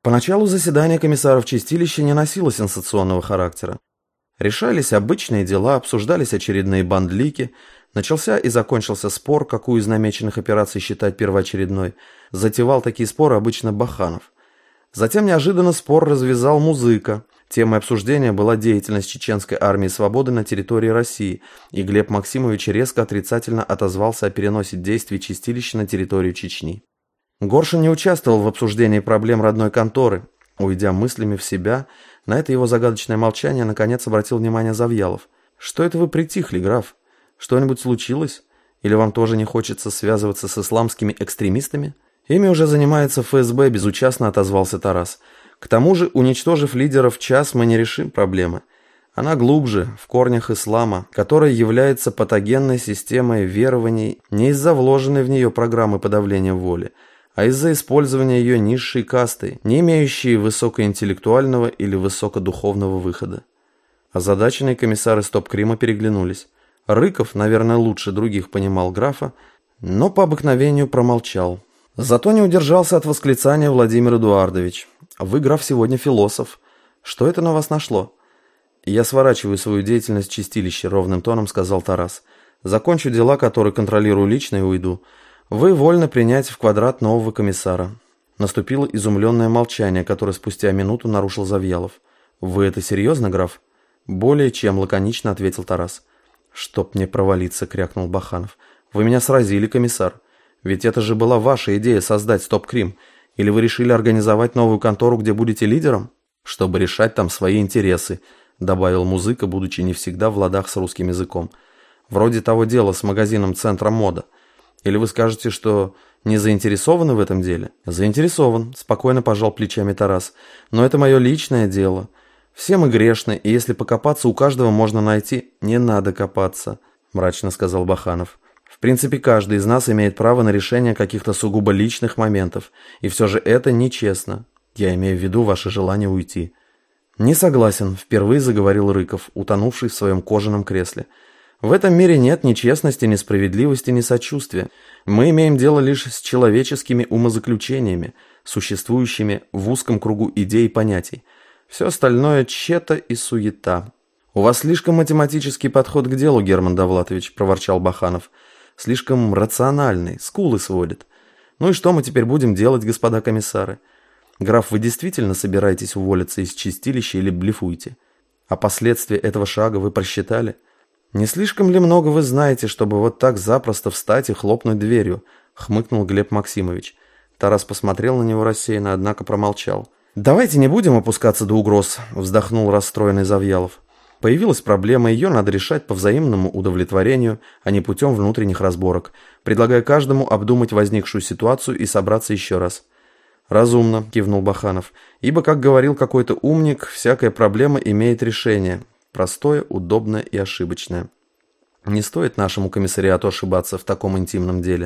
Поначалу заседание комиссаров чистилища не носило сенсационного характера. Решались обычные дела, обсуждались очередные бандлики, начался и закончился спор, какую из намеченных операций считать первоочередной. Затевал такие споры обычно Баханов. Затем неожиданно спор развязал Музыка. Темой обсуждения была деятельность Чеченской армии свободы на территории России, и Глеб Максимович резко отрицательно отозвался о переносе действий чистилища на территорию Чечни. Горшин не участвовал в обсуждении проблем родной конторы. Уйдя мыслями в себя, на это его загадочное молчание наконец обратил внимание Завьялов. «Что это вы притихли, граф? Что-нибудь случилось? Или вам тоже не хочется связываться с исламскими экстремистами?» «Ими уже занимается ФСБ», – безучастно отозвался Тарас. «К тому же, уничтожив лидеров в час, мы не решим проблемы. Она глубже, в корнях ислама, которая является патогенной системой верований не из-за вложенной в нее программы подавления воли, а из-за использования ее низшей кастой, не имеющей высокоинтеллектуального или высокодуховного выхода». Озадаченные комиссары Стоп-Крима переглянулись. Рыков, наверное, лучше других понимал графа, но по обыкновению промолчал. Зато не удержался от восклицания Владимир Эдуардович. «Вы, граф, сегодня философ. Что это на вас нашло?» «Я сворачиваю свою деятельность в чистилище», — ровным тоном сказал Тарас. «Закончу дела, которые контролирую лично, и уйду. Вы вольны принять в квадрат нового комиссара». Наступило изумленное молчание, которое спустя минуту нарушил Завьялов. «Вы это серьезно, граф?» «Более чем», — лаконично ответил Тарас. «Чтоб мне провалиться», — крякнул Баханов. «Вы меня сразили, комиссар. Ведь это же была ваша идея создать Стоп-Крим. Или вы решили организовать новую контору, где будете лидером? Чтобы решать там свои интересы», — добавил Музыка, будучи не всегда в ладах с русским языком. «Вроде того дела с магазином «Центра мода». Или вы скажете, что не заинтересованы в этом деле?» «Заинтересован», — спокойно пожал плечами Тарас. «Но это мое личное дело. Все мы грешны, и если покопаться, у каждого можно найти». «Не надо копаться», — мрачно сказал Баханов. «В принципе, каждый из нас имеет право на решение каких-то сугубо личных моментов, и все же это нечестно. Я имею в виду ваше желание уйти». «Не согласен», — впервые заговорил Рыков, утонувший в своем кожаном кресле. «В этом мире нет ни честности, ни справедливости, ни сочувствия. Мы имеем дело лишь с человеческими умозаключениями, существующими в узком кругу идей и понятий. Все остальное — тщета и суета». «У вас слишком математический подход к делу, Герман Довлатович», — проворчал Баханов. «Слишком рациональный, скулы сводит. Ну и что мы теперь будем делать, господа комиссары? Граф, вы действительно собираетесь уволиться из чистилища или блефуете? А последствия этого шага вы просчитали? Не слишком ли много вы знаете, чтобы вот так запросто встать и хлопнуть дверью?» — хмыкнул Глеб Максимович. Тарас посмотрел на него рассеянно, однако промолчал. «Давайте не будем опускаться до угроз», — вздохнул расстроенный Завьялов. «Появилась проблема, ее надо решать по взаимному удовлетворению, а не путем внутренних разборок. Предлагаю каждому обдумать возникшую ситуацию и собраться еще раз». «Разумно», — кивнул Баханов, «ибо, как говорил какой-то умник, всякая проблема имеет решение. Простое, удобное и ошибочное. Не стоит нашему комиссариату ошибаться в таком интимном деле.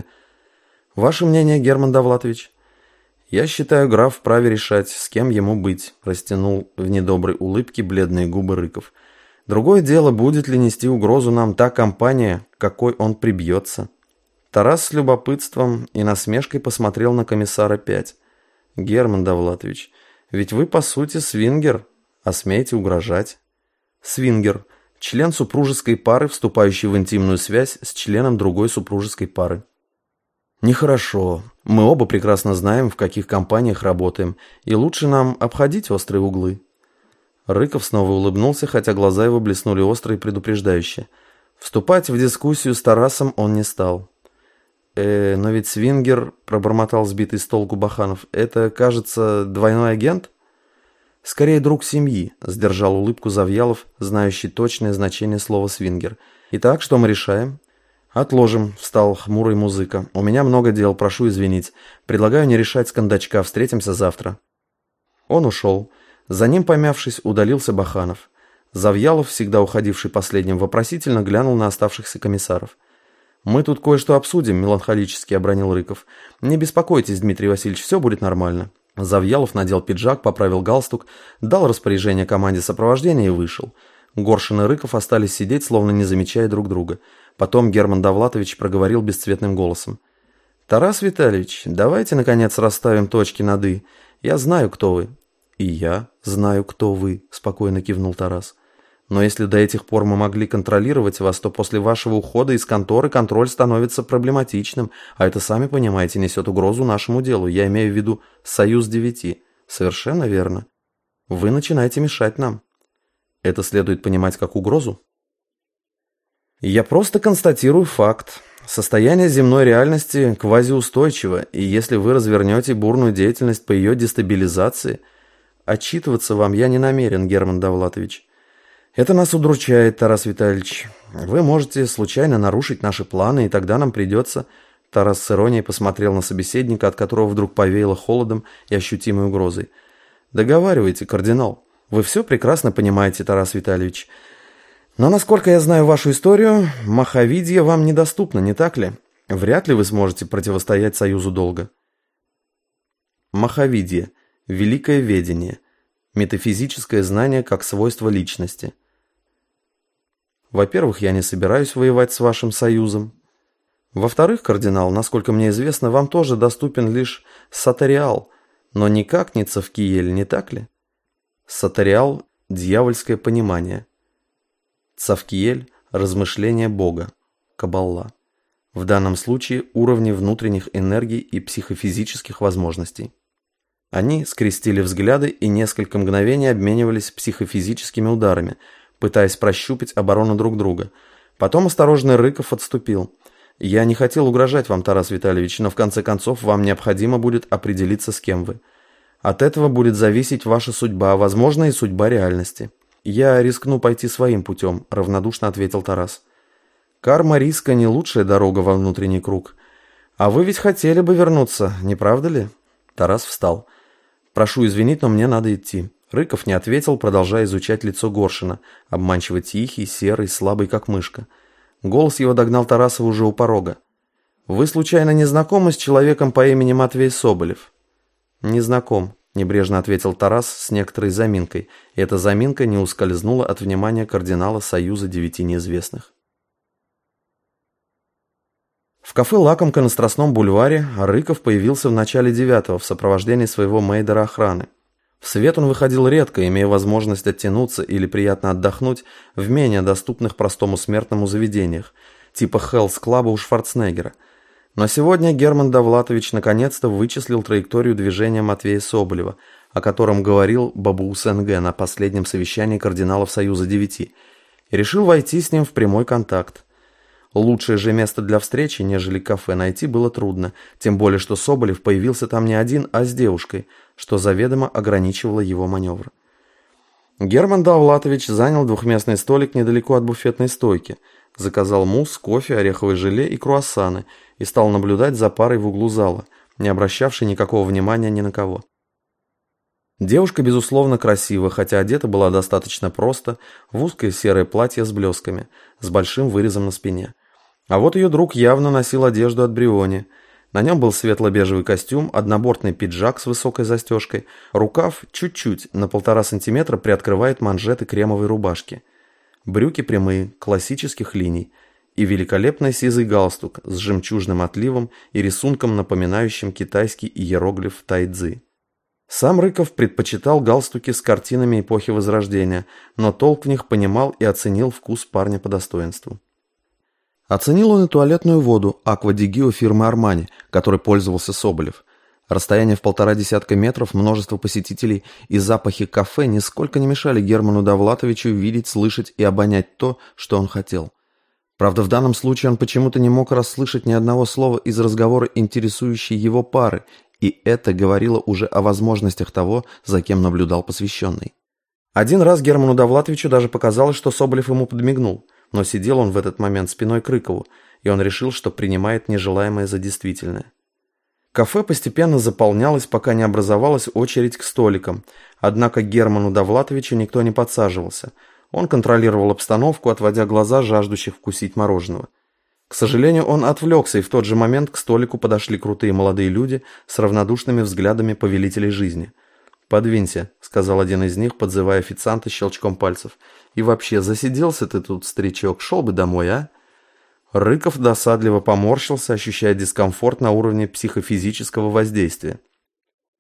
Ваше мнение, Герман Довлатович?» «Я считаю, граф вправе решать, с кем ему быть», — растянул в недоброй улыбке бледные губы Рыков. «Другое дело, будет ли нести угрозу нам та компания, какой он прибьется». Тарас с любопытством и насмешкой посмотрел на комиссара 5. «Герман Довлатович, ведь вы, по сути, свингер, а смеете угрожать». Свингер – член супружеской пары, вступающий в интимную связь с членом другой супружеской пары. «Нехорошо. Мы оба прекрасно знаем, в каких компаниях работаем, и лучше нам обходить острые углы». Рыков снова улыбнулся, хотя глаза его блеснули остро и предупреждающе. Вступать в дискуссию с Тарасом он не стал. Но ведь свингер», – пробормотал сбитый с толку Баханов, – «это, кажется, двойной агент?» «Скорее друг семьи», – сдержал улыбку Завьялов, знающий точное значение слова «свингер». «Итак, что мы решаем?» «Отложим», – встал хмурый Музыка. «У меня много дел, прошу извинить. Предлагаю не решать с кондачка, встретимся завтра». Он ушел. За ним, помявшись, удалился Баханов. Завьялов, всегда уходивший последним, вопросительно глянул на оставшихся комиссаров. «Мы тут кое-что обсудим», – меланхолически обронил Рыков. «Не беспокойтесь, Дмитрий Васильевич, все будет нормально». Завьялов надел пиджак, поправил галстук, дал распоряжение команде сопровождения и вышел. Горшин и Рыков остались сидеть, словно не замечая друг друга. Потом Герман Довлатович проговорил бесцветным голосом. «Тарас Витальевич, давайте, наконец, расставим точки над «и». Я знаю, кто вы». «И я знаю, кто вы», — спокойно кивнул Тарас. «Но если до этих пор мы могли контролировать вас, то после вашего ухода из конторы контроль становится проблематичным, а это, сами понимаете, несет угрозу нашему делу. Я имею в виду Союз-9». «Совершенно верно. Вы начинаете мешать нам». «Это следует понимать как угрозу?» «Я просто констатирую факт. Состояние земной реальности квазиустойчиво, и если вы развернете бурную деятельность по ее дестабилизации, отчитываться вам я не намерен, Герман Довлатович. Это нас удручает, Тарас Витальевич. Вы можете случайно нарушить наши планы, и тогда нам придется...» Тарас с иронией посмотрел на собеседника, от которого вдруг повеяло холодом и ощутимой угрозой. «Договаривайте, кардинал. Вы все прекрасно понимаете, Тарас Витальевич. Но, насколько я знаю вашу историю, маховидье вам недоступно, не так ли? Вряд ли вы сможете противостоять Союзу долго». Маховидье. Великое ведение. Метафизическое знание как свойство личности. Во-первых, я не собираюсь воевать с вашим Союзом. Во-вторых, кардинал, насколько мне известно, вам тоже доступен лишь Сатариал, но никак не Цавкиель, не так ли? Сатариал – дьявольское понимание. Цавкиель – размышление Бога, Каббала. В данном случае уровни внутренних энергий и психофизических возможностей. Они скрестили взгляды и несколько мгновений обменивались психофизическими ударами, пытаясь прощупать оборону друг друга. Потом осторожный Рыков отступил. «Я не хотел угрожать вам, Тарас Витальевич, но в конце концов вам необходимо будет определиться, с кем вы. От этого будет зависеть ваша судьба, а возможно и судьба реальности». «Я рискну пойти своим путем», — равнодушно ответил Тарас. «Карма риска не лучшая дорога во внутренний круг. А вы ведь хотели бы вернуться, не правда ли?» Тарас встал. «Прошу извинить, но мне надо идти». Рыков не ответил, продолжая изучать лицо Горшина, обманчиво тихий, серый, слабый, как мышка. Голос его догнал Тараса уже у порога. «Вы случайно не знакомы с человеком по имени Матвей Соболев?» «Не знаком», — небрежно ответил Тарас с некоторой заминкой, и эта заминка не ускользнула от внимания кардинала Союза 9 неизвестных. В кафе «Лакомка» на Страстном бульваре Рыков появился в начале 9-го в сопровождении своего мейдера охраны. В свет он выходил редко, имея возможность оттянуться или приятно отдохнуть в менее доступных простому смертному заведениях, типа Хеллс-клаба у Шварценеггера. Но сегодня Герман Довлатович наконец-то вычислил траекторию движения Матвея Соболева, о котором говорил Бабуус НГ на последнем совещании кардиналов Союза 9, и решил войти с ним в прямой контакт. Лучшее же место для встречи, нежели кафе, найти было трудно, тем более что Соболев появился там не один, а с девушкой, что заведомо ограничивало его маневр. Герман Довлатович занял двухместный столик недалеко от буфетной стойки, заказал мусс, кофе, ореховое желе и круассаны и стал наблюдать за парой в углу зала, не обращавшей никакого внимания ни на кого. Девушка, безусловно, красива, хотя одета была достаточно просто, в узкое серое платье с блесками, с большим вырезом на спине. А вот ее друг явно носил одежду от Бриони. На нем был светло-бежевый костюм, однобортный пиджак с высокой застежкой, рукав чуть-чуть, на 1,5 сантиметра приоткрывает манжеты кремовой рубашки. Брюки прямые, классических линий, и великолепный сизый галстук с жемчужным отливом и рисунком, напоминающим китайский иероглиф тайцзи. Сам Рыков предпочитал галстуки с картинами эпохи Возрождения, но толк в них понимал и оценил вкус парня по достоинству. Оценил он и туалетную воду Аква ди Гио фирмы Армани, которой пользовался Соболев. Расстояние в 1,5 десятка метров, множество посетителей и запахи кафе нисколько не мешали Герману Довлатовичу видеть, слышать и обонять то, что он хотел. Правда, в данном случае он почему-то не мог расслышать ни одного слова из разговора интересующей его пары, и это говорило уже о возможностях того, за кем наблюдал посвященный. Один раз Герману Довлатовичу даже показалось, что Соболев ему подмигнул, но сидел он в этот момент спиной к Рыкову, и он решил, что принимает нежелаемое за действительное. Кафе постепенно заполнялось, пока не образовалась очередь к столикам, однако к Герману Довлатовичу никто не подсаживался. Он контролировал обстановку, отводя глаза жаждущих вкусить мороженого. К сожалению, он отвлекся, и в тот же момент к столику подошли крутые молодые люди с равнодушными взглядами повелителей жизни. «Подвинься», — сказал один из них, подзывая официанта щелчком пальцев. «И вообще, засиделся ты тут, старичок, шел бы домой, а?» Рыков досадливо поморщился, ощущая дискомфорт на уровне психофизического воздействия.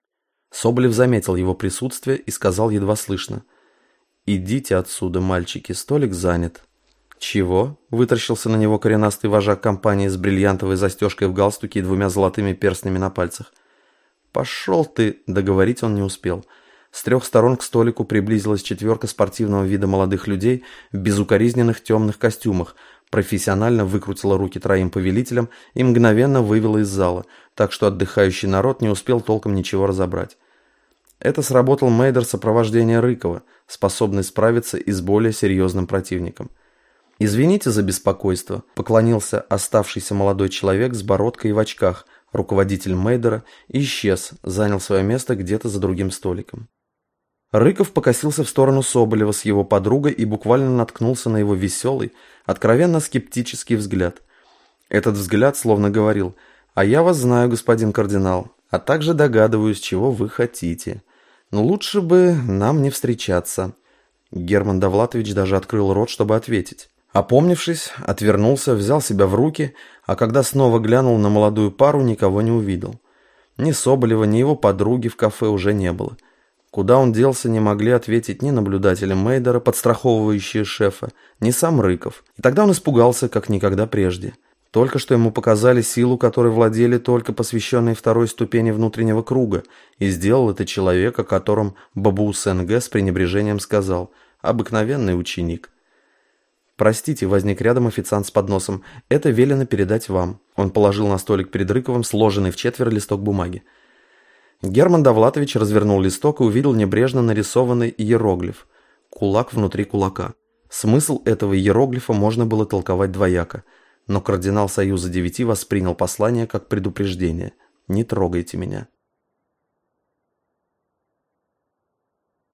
Соболев заметил его присутствие и сказал едва слышно: «Идите отсюда, мальчики, столик занят». «Чего?» – вытаращился на него коренастый вожак компании с бриллиантовой застежкой в галстуке и 2 золотыми перстнями на пальцах. «Пошел ты!» – договорить он не успел. С 3 сторон к столику приблизилась 4 спортивного вида молодых людей в безукоризненных темных костюмах, профессионально выкрутила руки 3 повелителям и мгновенно вывела из зала, так что отдыхающий народ не успел толком ничего разобрать. Это сработал мейдер сопровождения Рыкова, способный справиться и с более серьезным противником. «Извините за беспокойство», – поклонился оставшийся молодой человек с бородкой и в очках, руководитель мейдера, и исчез, занял свое место где-то за другим столиком. Рыков покосился в сторону Соболева с его подругой и буквально наткнулся на его веселый, откровенно скептический взгляд. Этот взгляд словно говорил: «А я вас знаю, господин кардинал, а также догадываюсь, чего вы хотите. Но лучше бы нам не встречаться». Герман Довлатович даже открыл рот, чтобы ответить. Опомнившись, отвернулся, взял себя в руки, а когда снова глянул на молодую пару, никого не увидел. Ни Соболева, ни его подруги в кафе уже не было. Куда он делся, не могли ответить ни наблюдатели мейдера, подстраховывающие шефа, ни сам Рыков. И тогда он испугался, как никогда прежде. Только что ему показали силу, которой владели только посвященные 2-й ступени внутреннего круга, и сделал это человек, о котором Бабуус НГ с пренебрежением сказал: «Обыкновенный ученик». «Простите», — возник рядом официант с подносом, — «это велено передать вам». Он положил на столик перед Рыковым сложенный вчетверо листок бумаги. Герман Довлатович развернул листок и увидел небрежно нарисованный иероглиф — кулак внутри кулака. Смысл этого иероглифа можно было толковать двояко, но кардинал Союза 9 воспринял послание как предупреждение: «Не трогайте меня».